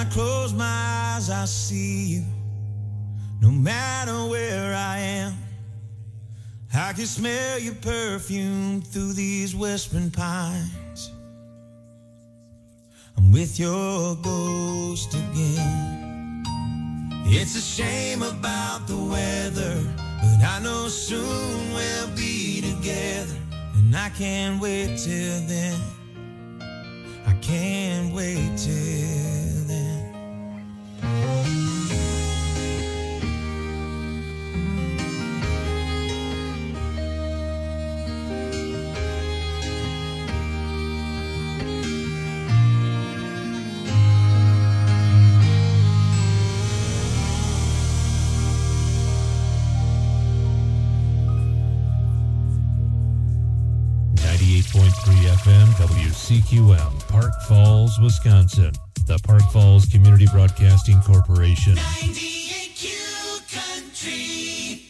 I close my eyes, I see you. No matter where I am, I can smell your perfume through these whispering pines. I'm with your ghost again. It's a shame about the weather, but I know soon we'll be together. And I can't wait till then. I can't wait till then. FM WCQM, Park Falls, Wisconsin. The Park Falls Community Broadcasting Corporation. 98Q Country.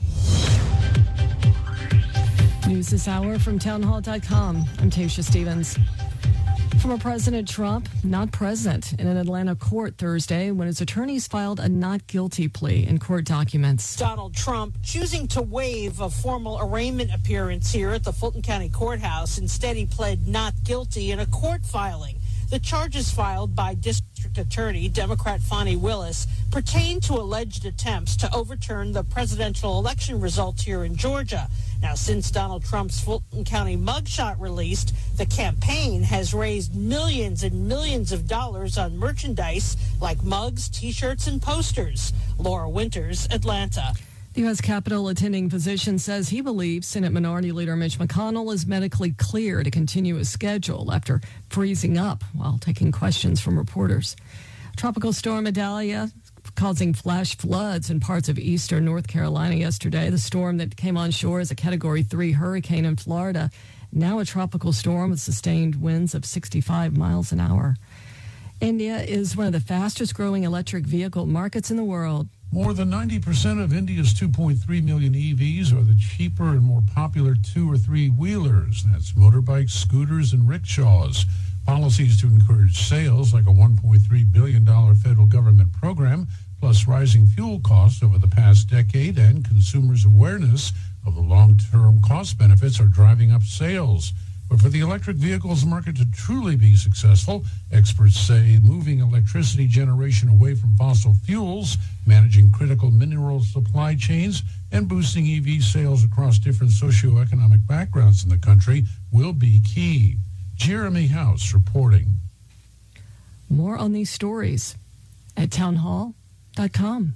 News this hour from townhall.com. I'm Tasha Stevens. Former President Trump not present in an Atlanta court Thursday when his attorneys filed a not guilty plea in court documents. Donald Trump choosing to waive a formal arraignment appearance here at the Fulton County Courthouse. Instead, he pled not guilty in a court filing. The charges filed by District Attorney Democrat Fani Willis pertain to alleged attempts to overturn the presidential election results here in Georgia. Now, since Donald Trump's Fulton County mugshot released, the campaign has raised millions and millions of dollars on merchandise like mugs, T-shirts, and posters. Laura Winters, Atlanta. The U.S. Capitol attending physician says he believes Senate Minority Leader Mitch McConnell is medically clear to continue his schedule after freezing up while taking questions from reporters. Tropical storm Idalia causing flash floods in parts of eastern North Carolina yesterday. The storm that came on shore as a Category 3 hurricane in Florida, now a tropical storm with sustained winds of 65 miles an hour. India is one of the fastest growing electric vehicle markets in the world. More than 90% of India's 2.3 million EVs are the cheaper and more popular 2- or 3-wheelers. That's motorbikes, scooters, and rickshaws. Policies to encourage sales, like a $1.3 billion federal government program, plus rising fuel costs over the past decade and consumers' awareness of the long-term cost benefits are driving up sales. But for the electric vehicles market to truly be successful, experts say moving electricity generation away from fossil fuels, managing critical mineral supply chains, and boosting EV sales across different socioeconomic backgrounds in the country will be key. Jeremy House reporting. More on these stories at townhall.com.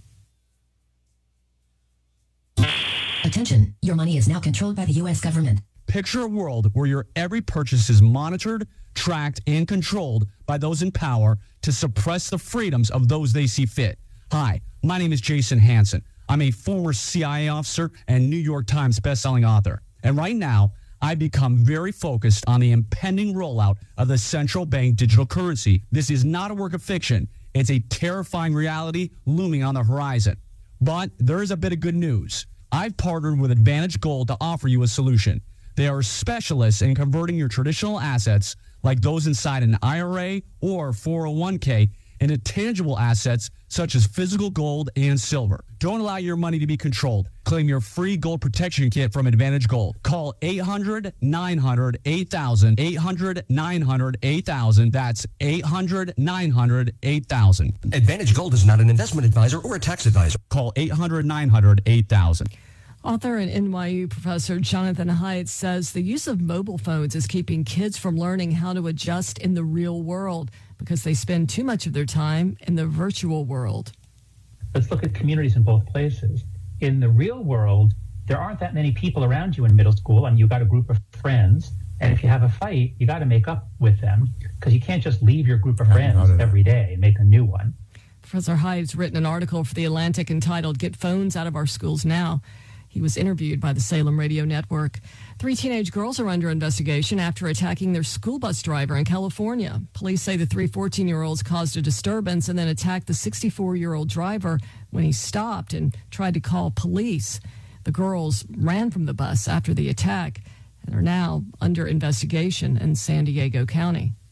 Attention, your money is now controlled by the U.S. government. Picture a world where your every purchase is monitored, tracked, and controlled by those in power to suppress the freedoms of those they see fit. Hi, my name is Jason Hansen. I'm a former CIA officer and New York Times bestselling author. And right now, I've become very focused on the impending rollout of the central bank digital currency. This is not a work of fiction. It's a terrifying reality looming on the horizon. But there is a bit of good news. I've partnered with Advantage Gold to offer you a solution. They are specialists in converting your traditional assets, like those inside an IRA or 401k, into tangible assets such as physical gold and silver. Don't allow your money to be controlled. Claim your free gold protection kit from Advantage Gold. Call 800-900-8000, 800-900-8000. That's 800-900-8000. Advantage Gold is not an investment advisor or a tax advisor. Call 800-900-8000. Author and NYU professor Jonathan Haidt says the use of mobile phones is keeping kids from learning how to adjust in the real world because they spend too much of their time in the virtual world. Let's look at communities in both places. In the real world, there aren't that many people around you in middle school, and you've got a group of friends. And if you have a fight, you got to make up with them because you can't just leave your group of friends every day and make a new one. Professor Haidt's written an article for The Atlantic entitled "Get Phones Out of Our Schools Now." He was interviewed by the Salem Radio Network. 3 teenage girls are under investigation after attacking their school bus driver in California. Police say the 3 14-year-olds caused a disturbance and then attacked the 64-year-old driver when he stopped and tried to call police. The girls ran from the bus after the attack and are now under investigation in San Diego County.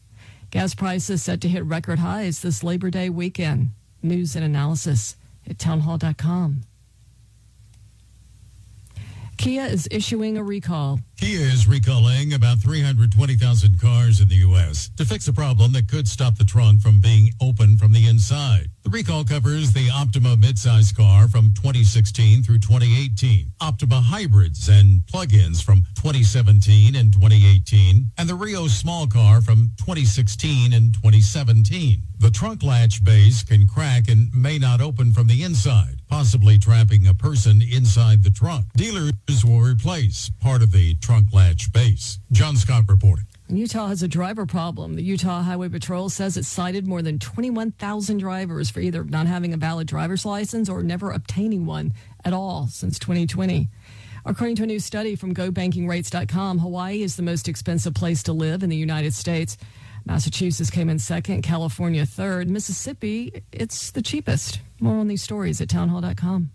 Gas prices set to hit record highs this Labor Day weekend. News and analysis at townhall.com. Kia is issuing a recall. Kia is recalling about 320,000 cars in the U.S. to fix a problem that could stop the trunk from being open from the inside. The recall covers the Optima midsize car from 2016 through 2018, Optima hybrids and plug-ins from 2017 and 2018, and the Rio small car from 2016 and 2017. The trunk latch base can crack and may not open from the inside, possibly trapping a person inside the trunk. Dealers will replace part of the trunk latch base. John Scott reporting. Utah has a driver problem. The Utah Highway Patrol says it cited more than 21,000 drivers for either not having a valid driver's license or never obtaining one at all since 2020. According to a new study from GoBankingRates.com, Hawaii is the most expensive place to live in the United States. Massachusetts came in second, California third. Mississippi, it's the cheapest. More on these stories at townhall.com.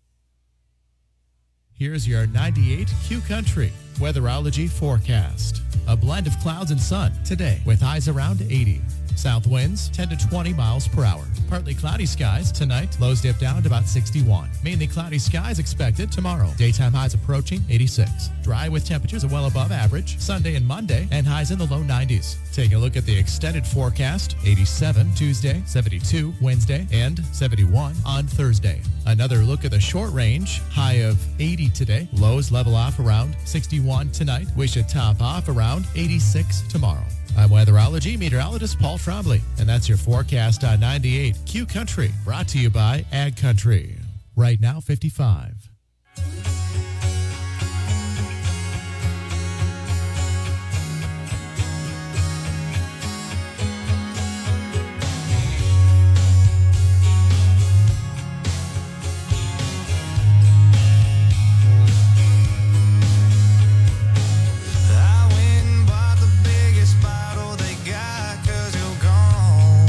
Here's your 98 Q Country weatherology forecast. A blend of clouds and sun today with highs around 80. South winds 10 to 20 miles per hour. Partly cloudy skies tonight. Lows dip down to about 61. Mainly cloudy skies expected tomorrow. Daytime highs approaching 86. Dry with temperatures well above average Sunday and Monday and highs in the low 90s. Take a look at the extended forecast. 87 Tuesday, 72 Wednesday, and 71 on Thursday. Another look at the short range. High of 80 today. Lows level off around 61 tonight. We should top off around 86 tomorrow. I'm weatherology meteorologist Paul Trombley, and that's your forecast on 98 Q Country, brought to you by Ag Country. Right now, 55.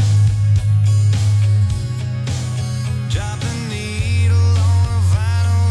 Drop the needle on a vinyl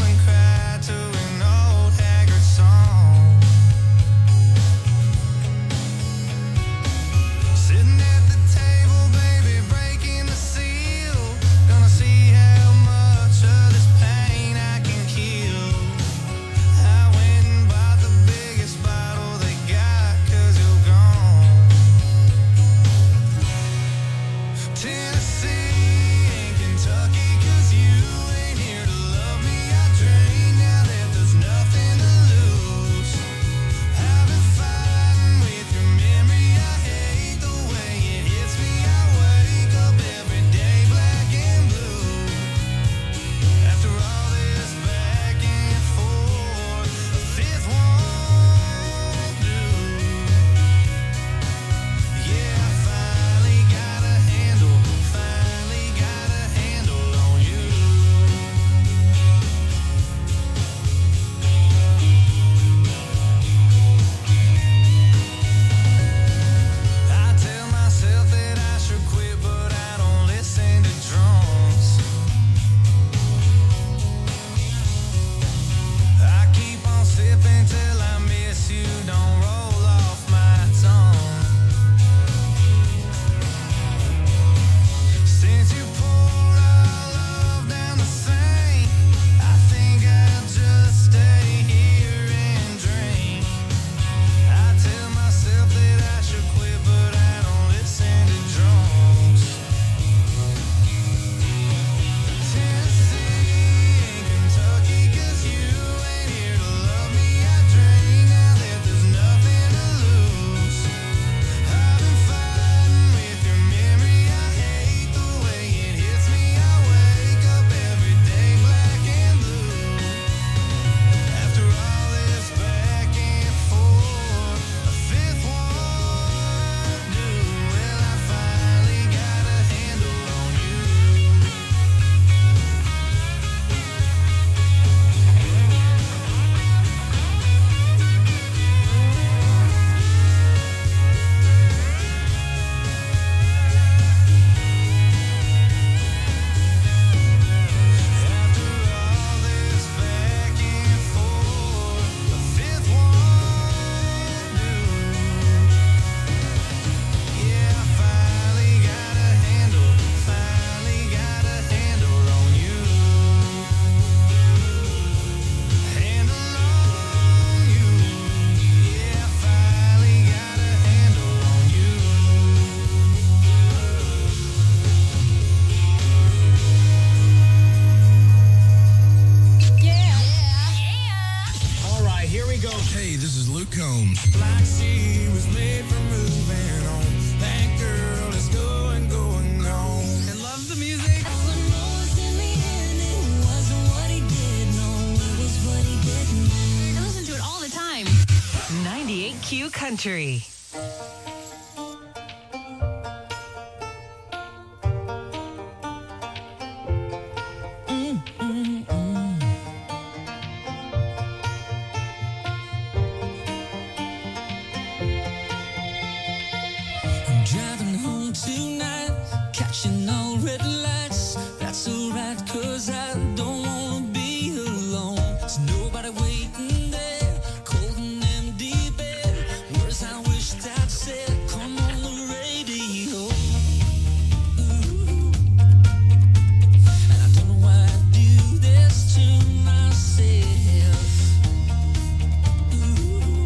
Country. I'm driving home tonight, catching all red lights. That's alright, 'cause I don't wanna be alone. There's nobody waiting there, cold and empty bed. Words I wished I'd said, come on the radio. Ooh. And I don't know why I do this to myself. Ooh.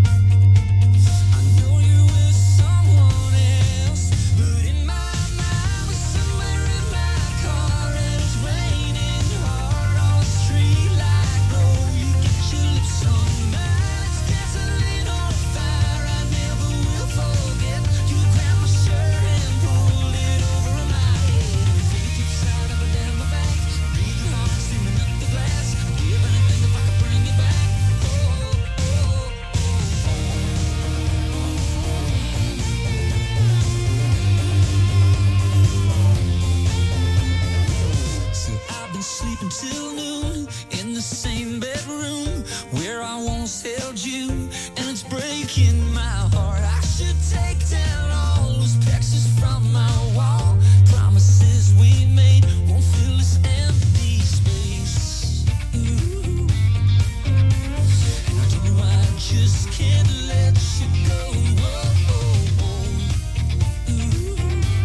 I know you're with someone else, but in my mind we're somewhere in my car, and it's raining hard on the street like oh, you got your lips on mine. It's gasoline on fire, I never will forget. You grabbed my shirt and pulled it over my head. Fingertips out of a down my back, breathing hard, steaming up the glass. Give anything if I could bring you back. So I've been sleeping till noon in the same bedroom where I once held you, and it's breaking my heart. I should take down all those pictures from my wall. Promises we made won't fill this empty space. Ooh. And I don't know why I just can't let you go. Ooh.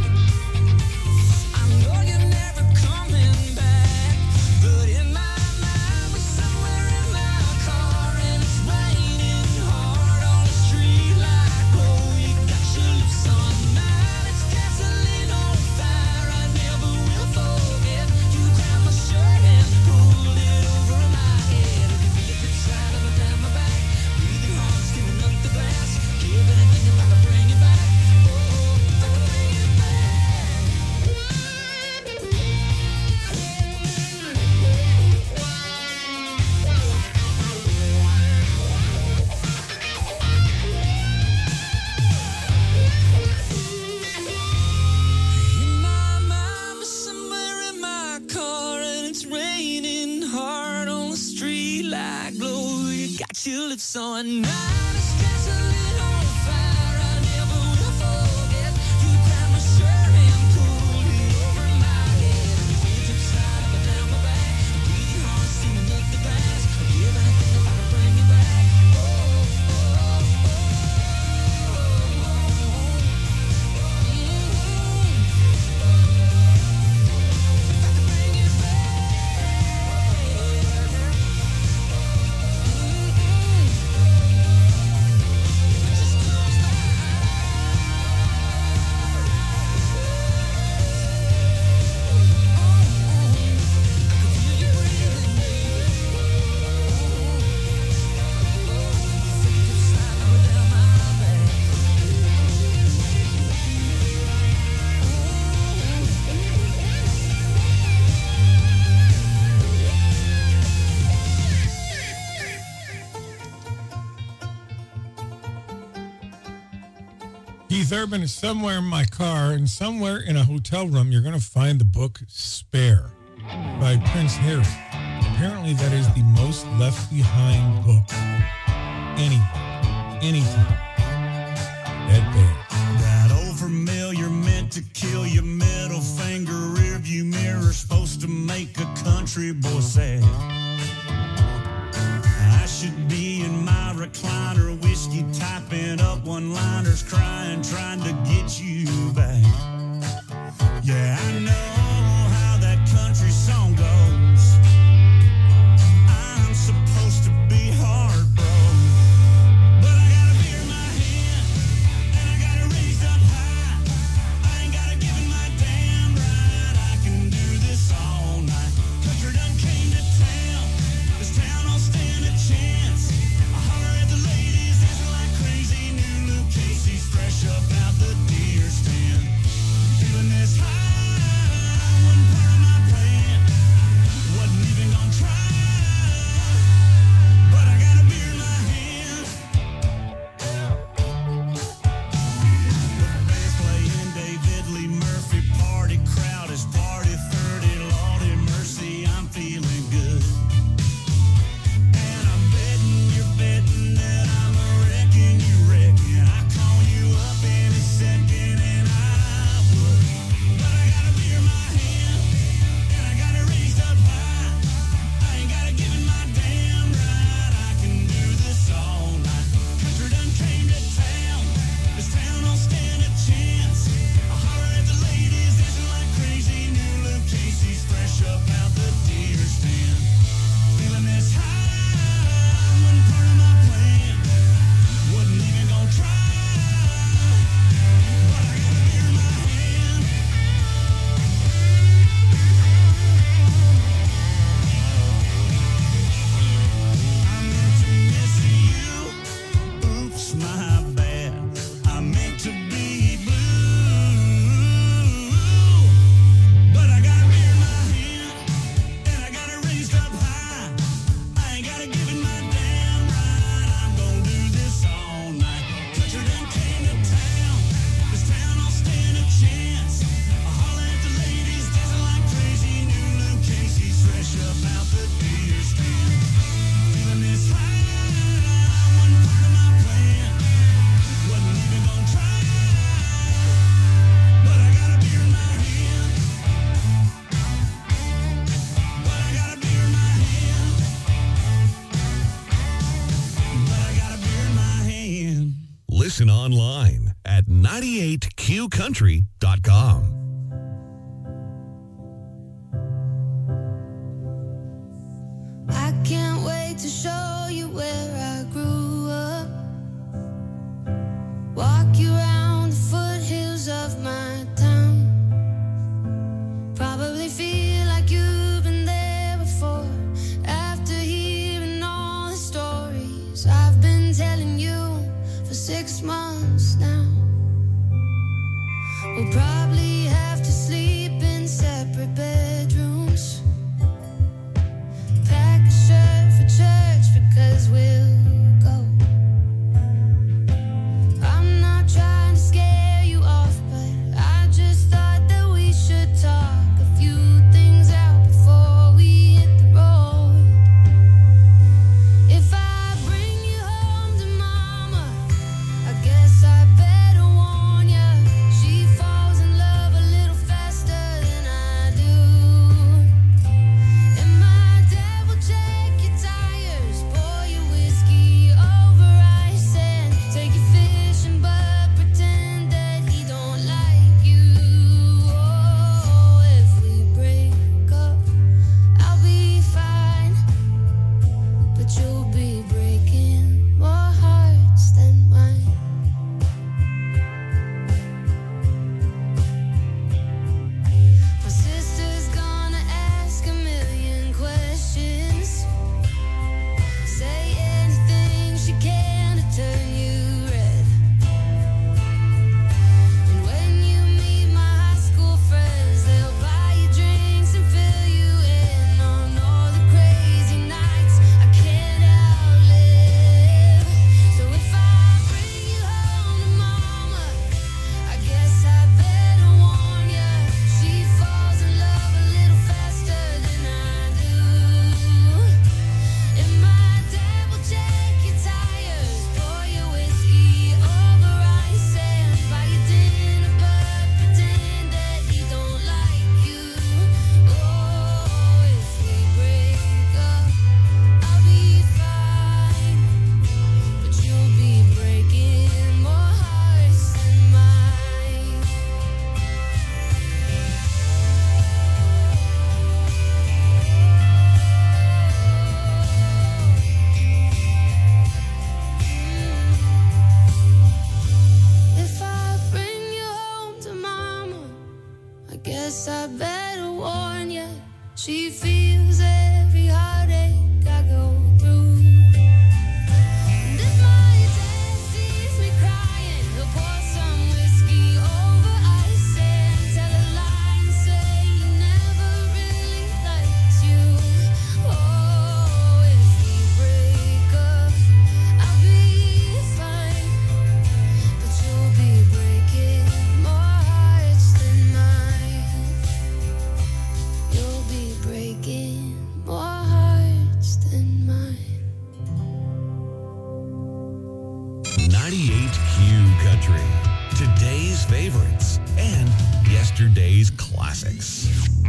I know you're never coming back, but in my mind we're somewhere in my car, and it's raining hard on the street like oh, you got your lips on mine. It's gasoline on fire, I never will forget. You grabbed my shirt and pulled it over my head. If you feel it side of a down my back, breathing hard, steaming up the glass. Give anything if I could bring you back. Oh, if I could bring you back. In my mind, we're somewhere in my car, and it's raining hard on the street like glow. You got your lips on mine. It's gasoline on fire, I never will forget. You grabbed my shirt and pulled it over my head. Fingertips out of a down my back, breathing hard, steaming up the glass. Give anything if I could bring you back. Keith Urban is somewhere in my car, and somewhere in a hotel room, you're going to find the book Spare by Prince Harry. Apparently, that is the most left behind book. Anytime. That bad. That old familiar meant to kill your middle finger, rearview mirror, supposed to make a country boy sad. I should be in my recliner, whiskey typing up one-liners, crying, trying to get you back. Yeah, I know how that country song goes. I'm supposed to be hard, bro, but I got a beer in my hand, and I got it raised up high. I ain't got to give it my damn right. I can do this all night. Country done came to town. This town don't stand a chance. I holler at the ladies, dancing like crazy. New Luke Casey's fresh up out the deer stand. Feeling this high. online at 98qcountry.com. I can't wait to show you where I grew up. Walk you around the foothills of my town. Probably feel like you've been there before. After hearing all the stories I've been telling you for 6 months now. We'll probably have to sleep in separate bedrooms. Pack a shirt for church because we'll go. I'm not trying to scare you off, but I just thought that we should talk a few things out before we hit the road. If I bring you home to mama, I guess I better warn ya. She falls in love a little faster than I do. And my dad will check your tires, pour your whiskey over ice, and take you fishing, but pretend that he don't like you. Oh, if we break up, I'll be fine, but you'll be breaking more hearts than mine. My sister's gonna ask a million questions. Say anything she can to turn you red. And when you meet my high school friends, they'll buy you drinks and fill you in on all the crazy nights I can't outlive. So if I bring you home to mama, I guess I better warn ya. She falls in love a little faster than I do. And my dad will check your tires, pour your whiskey over ice, and buy you dinner, but pretend that he don't like you. Oh, if we break up, I'll be fine, but you'll be breaking more hearts than mine. If I bring you home to mama, I guess I better warn ya. She feels every heartache I go through. And if my dad sees me crying, he'll pour some whiskey over ice and tell a lie and say he never really likes you. Oh, if we break up, I'll be fine, but you'll be breaking more hearts than mine. You'll be breaking more hearts than mine. 98Q Country. Today's favorites and yesterday's classics.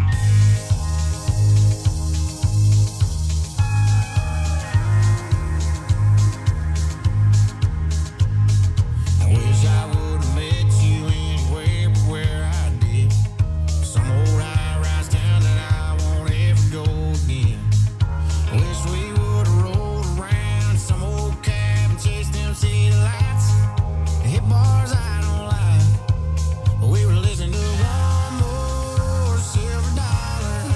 I wish I would have met you anywhere but where I did. Some old high-rise town that I won't ever go again. I wish we would have rolled around some old cab and chased them city lights. Hit bars I don't like, but we were listening to one more silver dollar.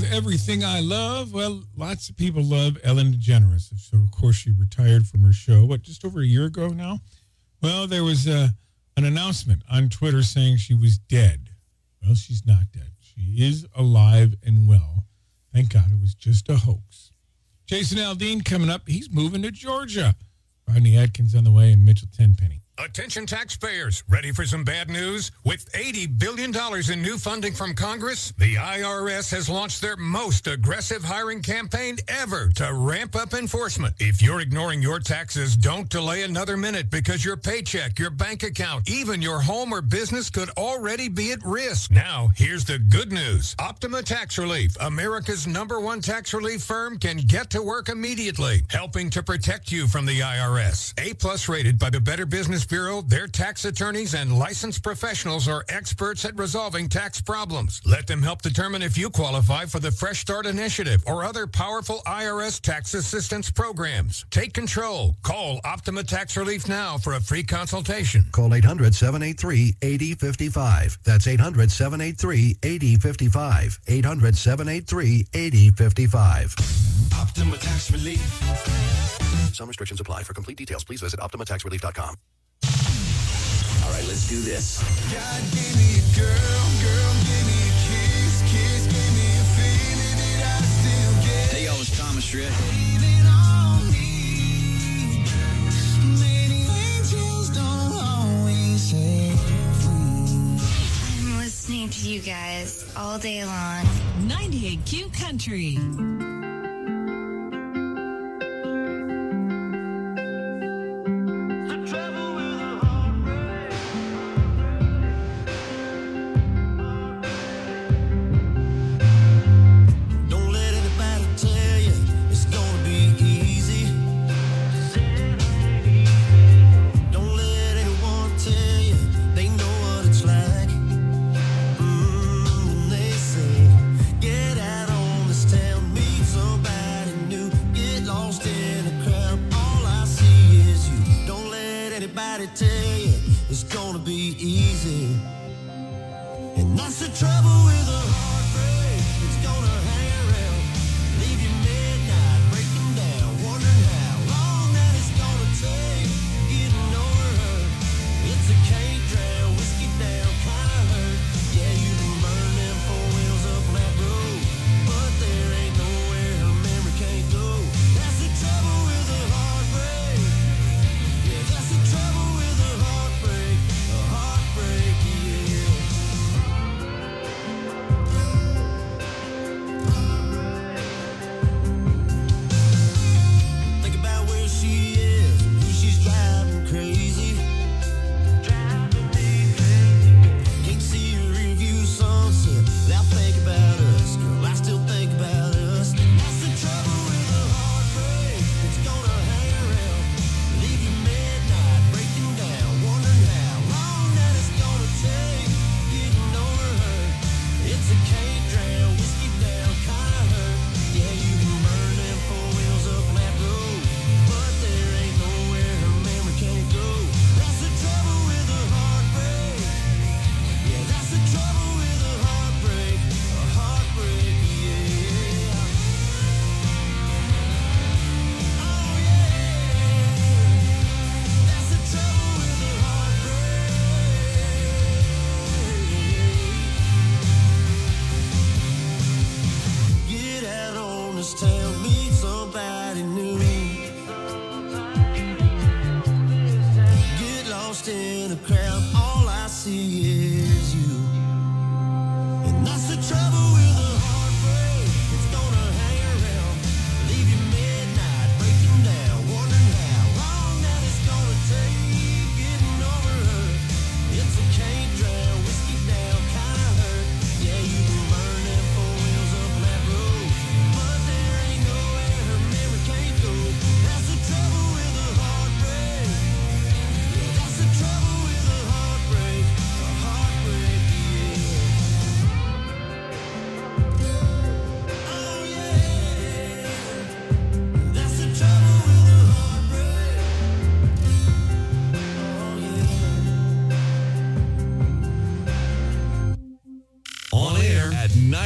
everything I love? Well, lots of people love Ellen DeGeneres. So, of course, she retired from her show, just over a year ago now? Well, there was an announcement on Twitter saying she was dead. Well, she's not dead. She is alive and well. Thank God it was just a hoax. Jason Aldean coming up. He's moving to Georgia. Rodney Atkins on the way and Mitchell Tenpenny. Attention taxpayers, ready for some bad news? With $80 billion in new funding from Congress, the IRS has launched their most aggressive hiring campaign ever to ramp up enforcement. If you're ignoring your taxes, don't delay another minute because your paycheck, your bank account, even your home or business could already be at risk. Now, here's the good news. Optima Tax Relief, America's #1 tax relief firm, can get to work immediately, helping to protect you from the IRS. A+ rated by the Better Business Bureau, their tax attorneys and licensed professionals are experts at resolving tax problems. Let them help determine if you qualify for the Fresh Start Initiative or other powerful IRS tax assistance programs. Take control. Call Optima Tax Relief now for a free consultation. Call 800-783-8055. That's 800-783-8055. 800-783-8055. Optima Tax Relief. Some restrictions apply. For complete details, please visit OptimaTaxRelief.com. All right, let's do this. God gave me a girl, girl gave me a kiss, kiss gave me a feeling that I still get. Hey, y'all, it's Thomas Shred. Waiting on me. Many angels don't always say I'm listening to you guys all day long. 98 Q Country.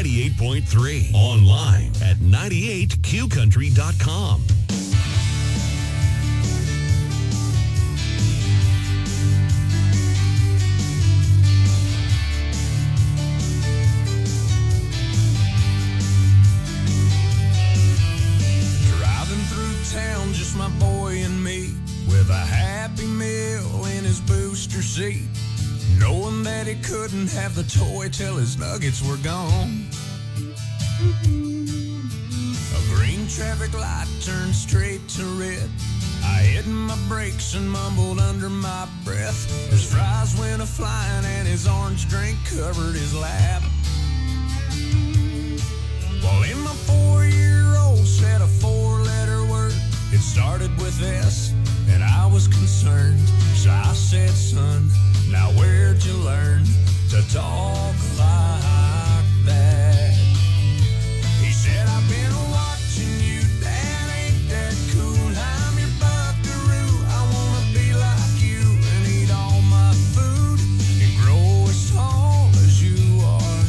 98.3. Online at 98qcountry.com. Driving through town, just my boy and me, with a Happy Meal in his booster seat, knowing that he couldn't have the toy till his nuggets were gone. A green traffic light turned straight to red. I hit my brakes and mumbled under my breath. His fries went a-flying and his orange drink covered his lap. While in my 4-year-old said a 4-letter word. It started with S, and I was concerned. So I said, son, now where'd you learn to talk like that? He said, I've been watching you, Dad, ain't that cool? I'm your buckaroo, I wanna be like you and eat all my food and grow as tall as you are.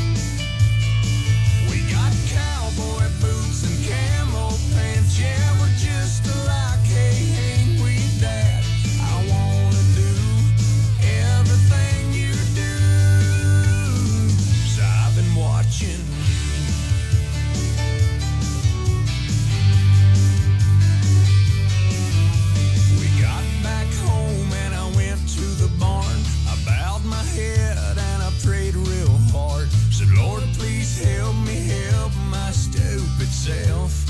We got cowboy boots and camo pants, yeah, we're just alike, hey, ain't we, Dad? I wanna do everything you do. So I've been watching. We got back home and I went to the barn. I bowed my head and I prayed real hard. Said, Lord, please help me help my stupid self.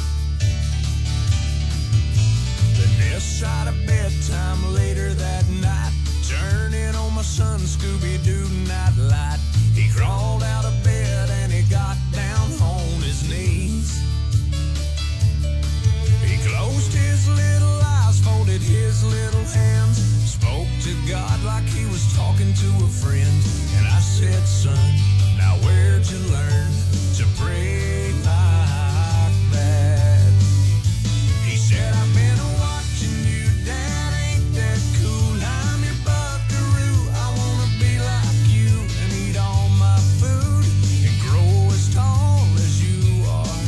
Then this side of bedtime later that night, turning on my son Scooby-Doo night light. He crawled out of bed and he got down on his knees. He closed his little eyes, folded his little hands, spoke to God like he was talking to a friend. And I said, son, now where'd you learn to pray like that? He said, I've been watching you, Dad, ain't that cool? I'm your buckaroo, I wanna be like you and eat all my food and grow as tall as you are.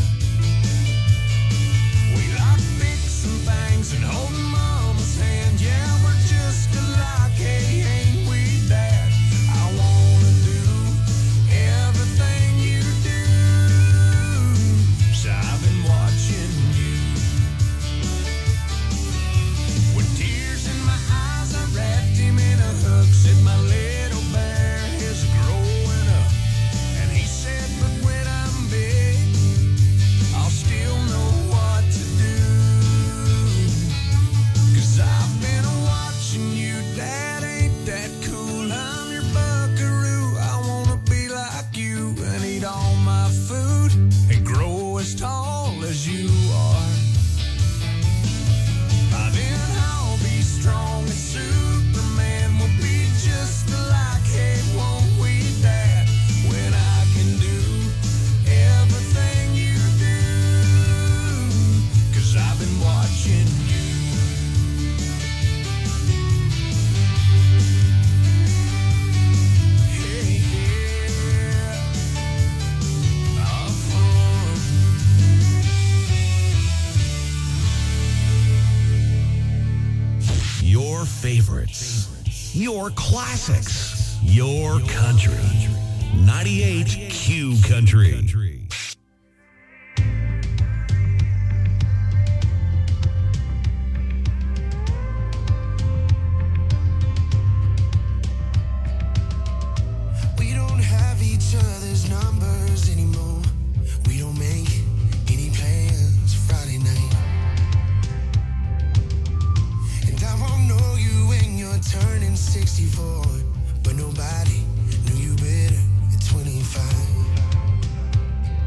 We like fixing things and holding Mama's hand, yeah, we're just alike, hey, ain't we, Dad? I wanna do everything you do. So I've been watching you. With tears in my eyes, I wrapped him in a hug. Said, my little bear is growing up. And he said, but when I'm big, I'll still know what to do. 'Cause I've been watching you, Dad, ain't that cool? I'm your buckaroo, I wanna be like you and eat all my food and grow as tall as you are. By then I'll be strong as Superman, we'll be just alike, hey, won't we, Dad? When I can do everything you do. 'Cause I've been watching you. Hey, yeah. Your favorites, your classics, your country. 98 Q Country. We don't have each other's numbers anymore. We don't make any plans Friday night. And I won't know you when you're turning 64, but nobody knew you better at 25.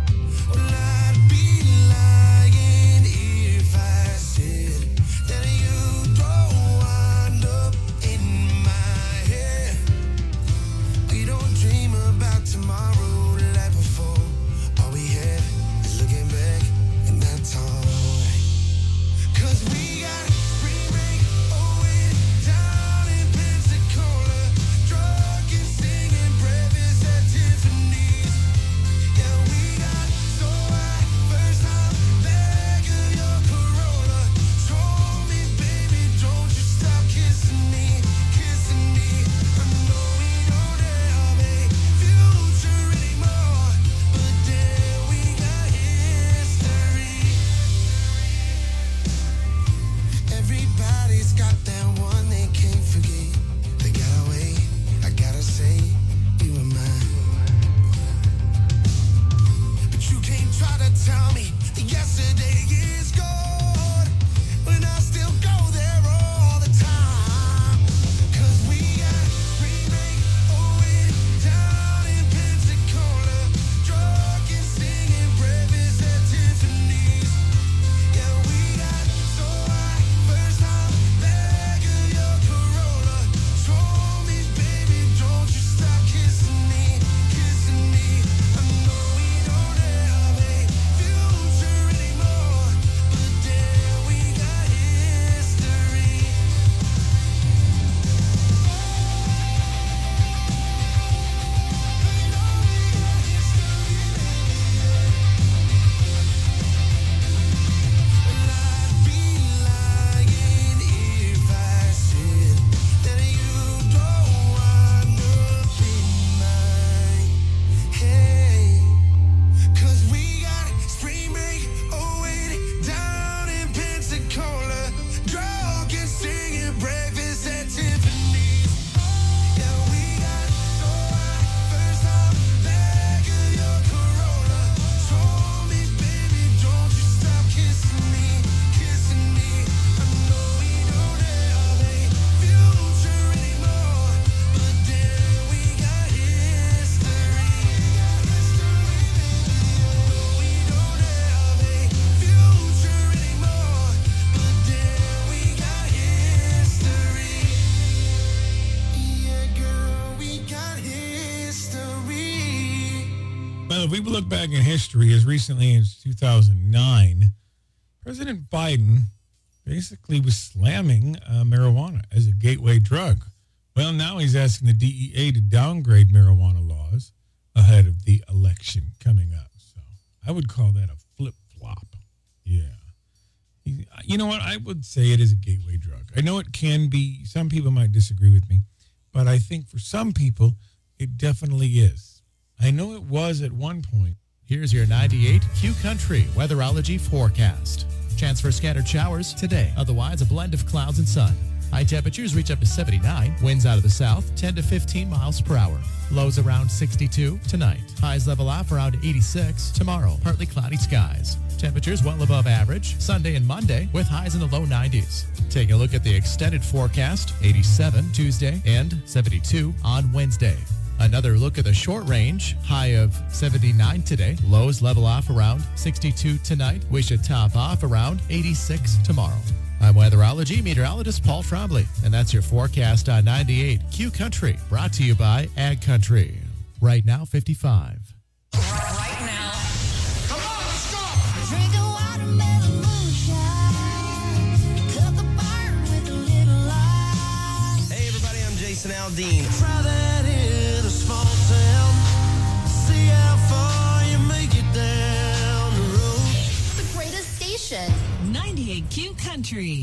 if we look back in history, as recently as 2009, President Biden basically was slamming marijuana as a gateway drug. Well, now he's asking the DEA to downgrade marijuana laws ahead of the election coming up. So I would call that a flip-flop. Yeah. You know what? I would say it is a gateway drug. I know it can be. Some people might disagree with me, but I think for some people, it definitely is. I know it was at one point. Here's your 98 Q Country weatherology forecast. Chance for scattered showers today. Otherwise, a blend of clouds and sun. High temperatures reach up to 79. Winds out of the south, 10 to 15 miles per hour. Lows around 62 tonight. Highs level off around 86 tomorrow. Partly cloudy skies. Temperatures well above average Sunday and Monday with highs in the low 90s. Taking a look at the extended forecast, 87 Tuesday and 72 on Wednesday. Another look at the short range, high of 79 today. Lows level off around 62 tonight. We should top off around 86 tomorrow. I'm weatherology meteorologist Paul Trombley, and that's your forecast on 98 Q Country, brought to you by Ag Country. Right now, 55. Right now. Come on, let's go. Drink a watermelon moonshine. Cut the burn with a little lime. Hey, everybody, I'm Jason Aldean. Try that in a small town. See how far you make it down the road. The greatest station. 98 Q Country.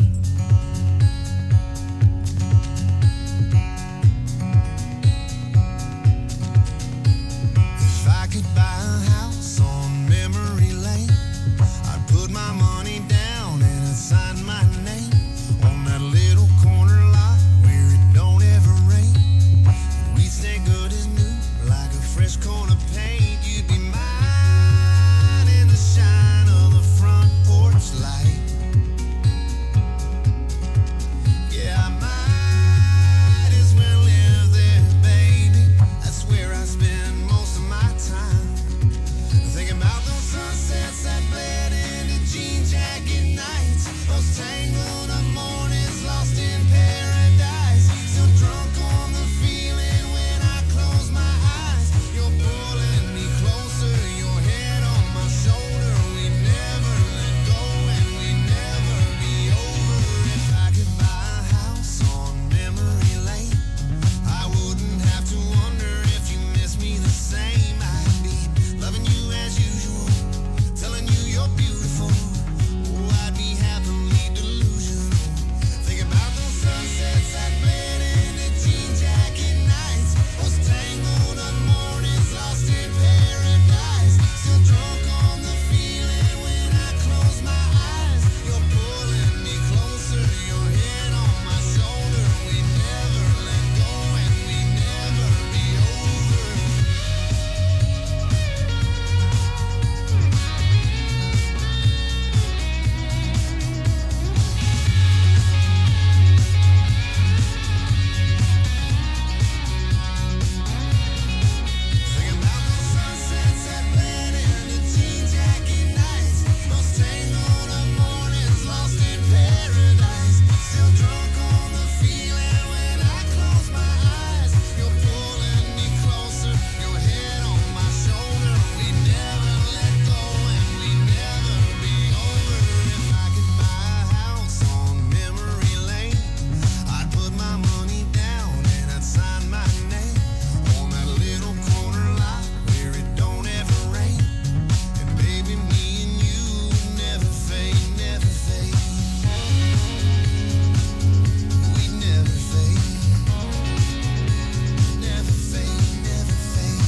If I could buy a house on memory lane, I'd put my money down and I'd sign my name on that little corner lot where it don't ever rain. And we'd stay good as new, like a fresh coat of paint. You'd be mine in the shine of the front porch light. Yeah, I might as well live there, baby. That's where I spend most of my time. Thinking about those sunsets that bled into jean jacket nights. Those tangled up mornings lost in paradise. Still drunk on the feeling when I close my eyes. You're pulling me closer, your head on my shoulder. We never let go and we never be over. If I could buy a house on memory lane, I wouldn't have to wonder if you miss me the same. I'd be loving you as usual, telling you you're beautiful. Oh, I'd be happily delusional. Think about those sunsets that bled into jean jacket nights. Those tangled up mornings lost in paradise. Still drunk on the feeling when I close my eyes. You're pulling me closer, your head on my shoulder. We never let go and we never be over. Thinking about those sunsets that bled into jean jacket nights. Those tangled up mornings lost in paradise. Still drunk on the feeling when I close my eyes. You're pulling me closer, your head on my shoulder. We never let go and we never be over. If I could buy a house on memory lane, I'd put my money down and I'd sign my name on that little corner lot where it don't ever rain. And baby, me and you would never fade, never fade. We never fade. Never fade, never fade.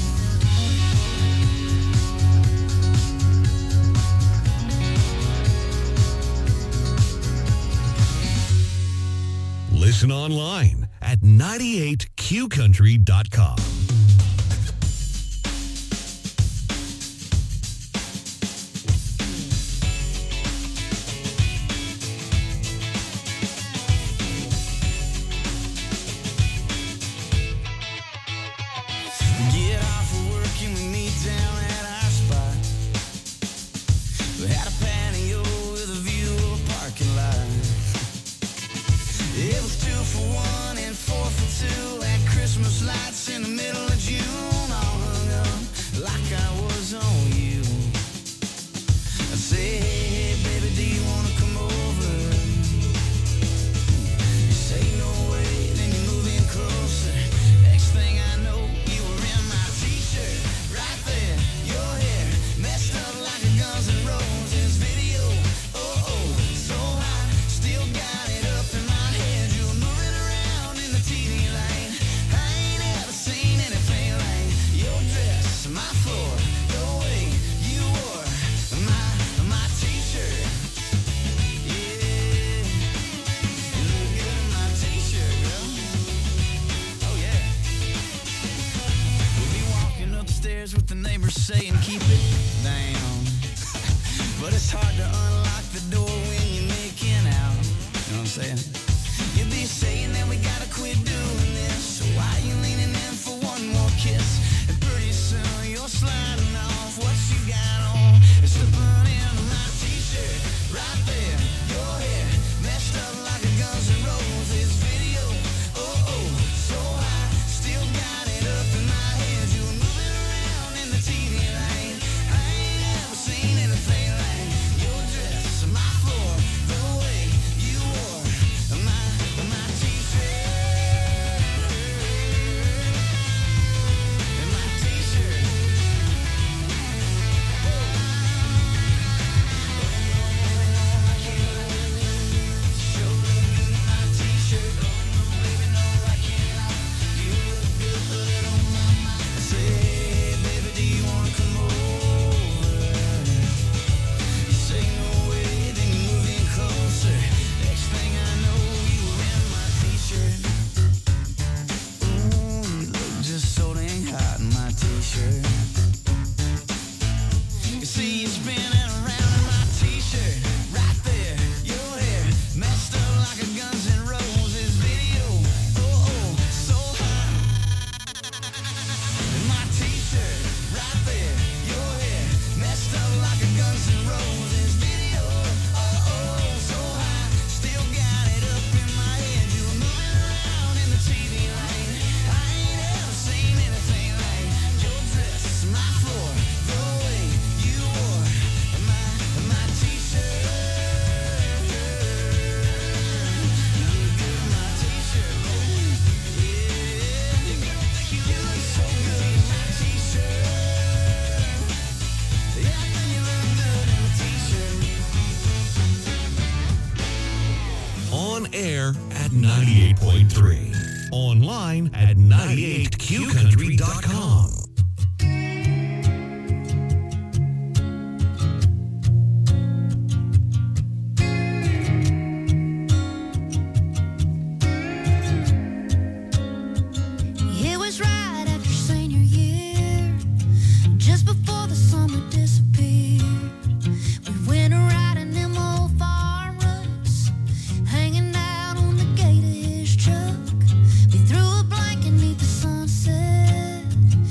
Listen online at 98qcountry.com. Get off of work and we meet down at our spot. We had a patio with a view of a parking lot. It was 2 for $1 and 4 for $2. Had Christmas lights in the middle neighbors say and keep it down. But it's hard to unlock the door when you're making out. You know what I'm saying? You'll be saying that we gotta quit doing this. So why you leaning in for one more kiss? And pretty soon you're sliding off what you got on. It's slipping in my t-shirt right there. Your hair messed up like a Guns N' Roses video. Oh, so high, still got it up in my head. You were moving around in the TV lane. I ain't ever seen anything like your dress, my floor, the way you wore my t-shirt. And my t-shirt. Say, baby, do you wanna come over? You say no way, then you move in closer. Next thing I know, you were in my t-shirt. Ooh, you look just so dang hot in my t-shirt. You see you spinning around in my t-shirt, right there. Your hair messed up like a Guns N' Roses video. Oh, so hot. In my t-shirt, right there. Your hair messed up like a Guns N' Roses video. Oh, so high, still got it up in my head. You were moving around in the TV lane. I ain't ever seen anything like your dress, my floor, the way you wore my t-shirt. You look good in my t-shirt, baby. Yeah, you look so good in my t-shirt. Yeah, you look good in my t-shirt. On air at 98.3. Online at 98qcountry.com. It was right after senior year, just before the summer disappeared. We went riding them old farm ruts, hanging out on the gate of his truck. We threw a blanket 'neath the sunset.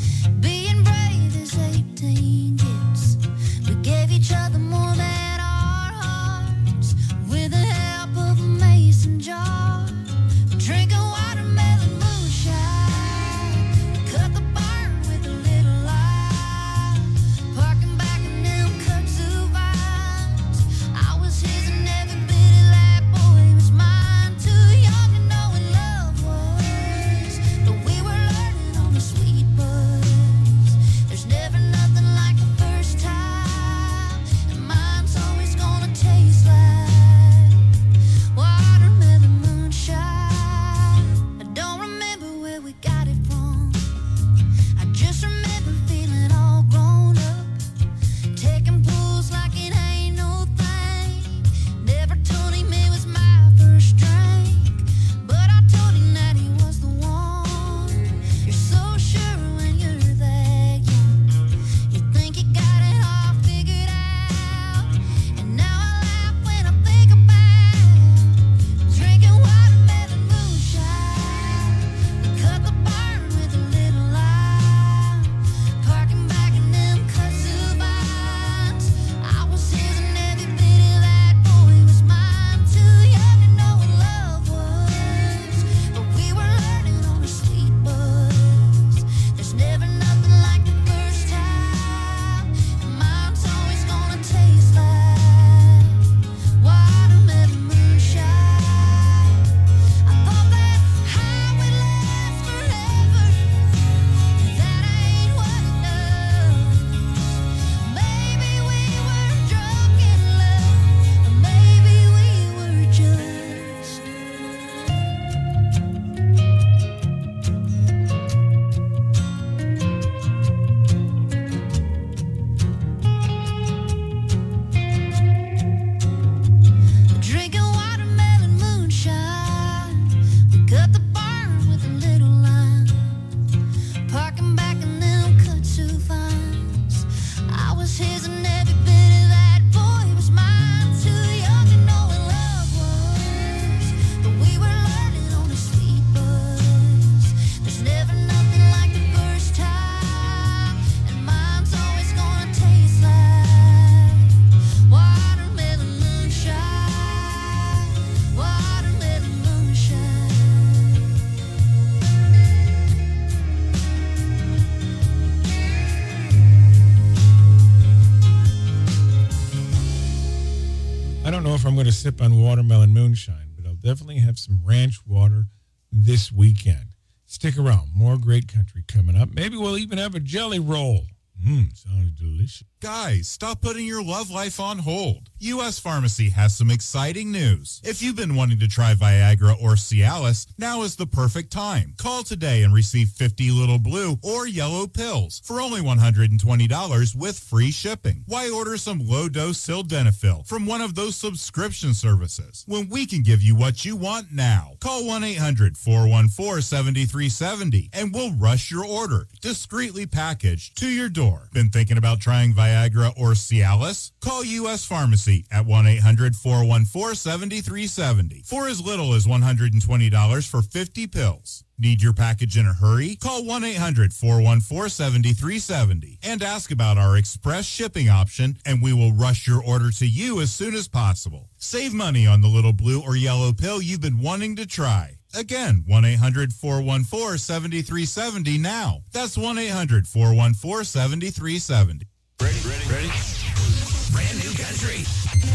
sip on watermelon moonshine, but I'll definitely have some ranch water this weekend. Stick around. More great country coming up. Maybe we'll even have a jelly roll. Sounds delicious. Guys, stop putting your love life on hold. U.S. Pharmacy has some exciting news. If you've been wanting to try Viagra or Cialis, now is the perfect time. Call today and receive 50 little blue or yellow pills for only $120 with free shipping. Why order some low-dose sildenafil from one of those subscription services when we can give you what you want now? Call 1-800-414-7370 and we'll rush your order, discreetly packaged, to your door. Been thinking about trying Viagra or Cialis? Call U.S. Pharmacy at 1-800-414-7370 for as little as $120 for 50 pills. Need your package in a hurry? Call 1-800-414-7370 and ask about our express shipping option, and we will rush your order to you as soon as possible. Save money on the little blue or yellow pill you've been wanting to try. Again, 1-800-414-7370 now. That's 1-800-414-7370. Ready? Brand new country.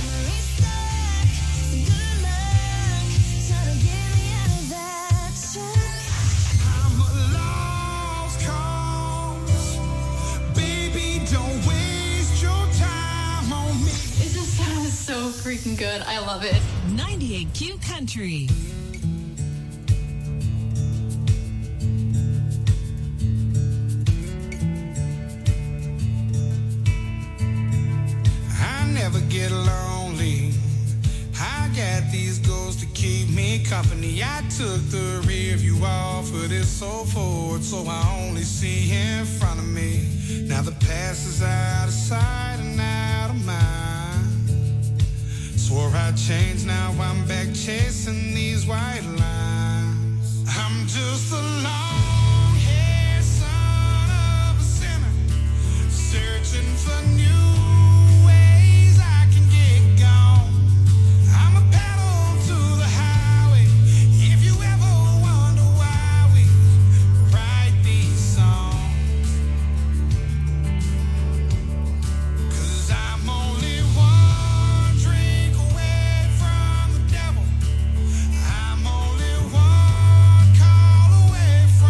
I'm a lost cause. Baby, don't waste your time on me. It just sounds so freaking good. I love it. 98Q Country. Never get lonely. I got these goals to keep me company. I took the rear view off, but it's so forward, so I only see in front of me. Now the past is out of sight and out of mind. Swore I'd change, now I'm back chasing these white lines. I'm just a long-haired son of a sinner, searching for new from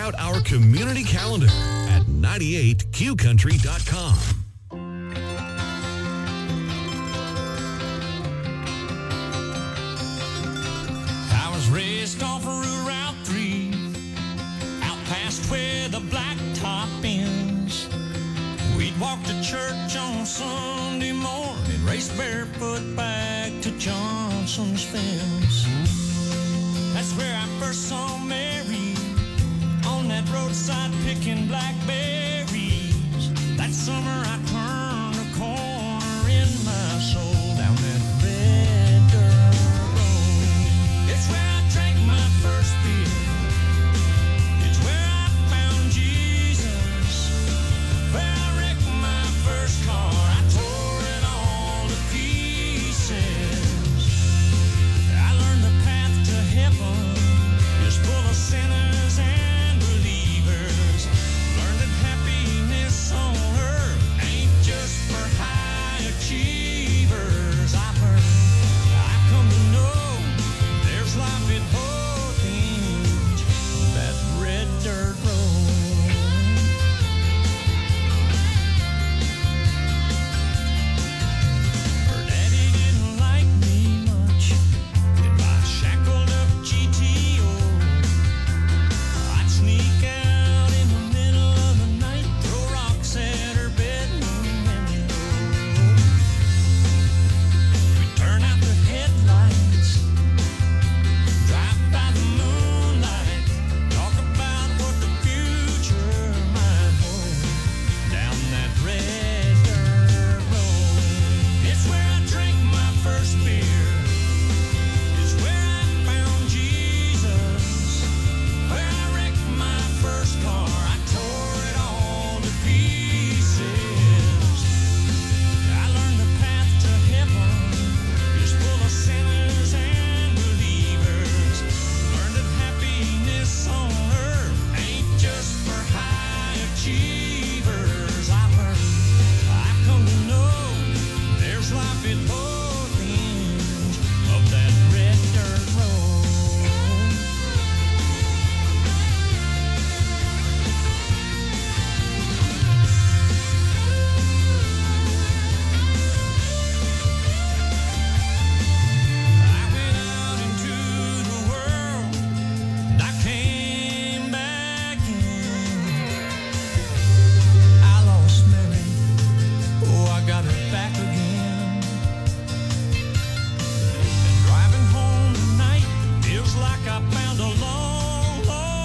out our community calendar at 98qcountry.com. I was raised off of Route 3, out past where the blacktop ends. We'd walk to church on Sunday morning, race barefoot back to Johnson's fence. That's where I first saw Mary, on that roadside picking blackberries. That summer I turned a corner in my soul.